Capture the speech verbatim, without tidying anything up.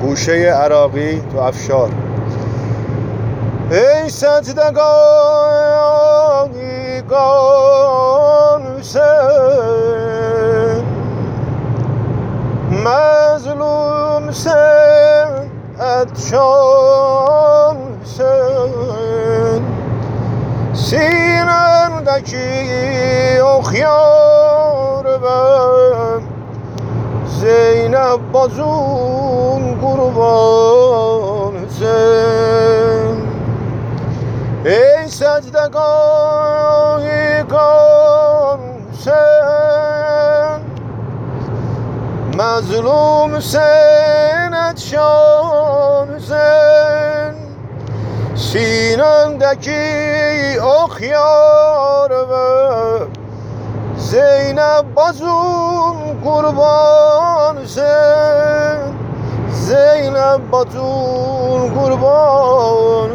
گوشه عراقی تو افشار. ای ستدگانی گان حسین، مظلوم سن اتشان حسین، سینندکی اخیار بم زینب بازون قربان حسین. ای سجدگاه گان حسین، مظلوم سینت شان حسین، سینندکی اخیار و زینب بازون قربان حسین، زینب بازون قربان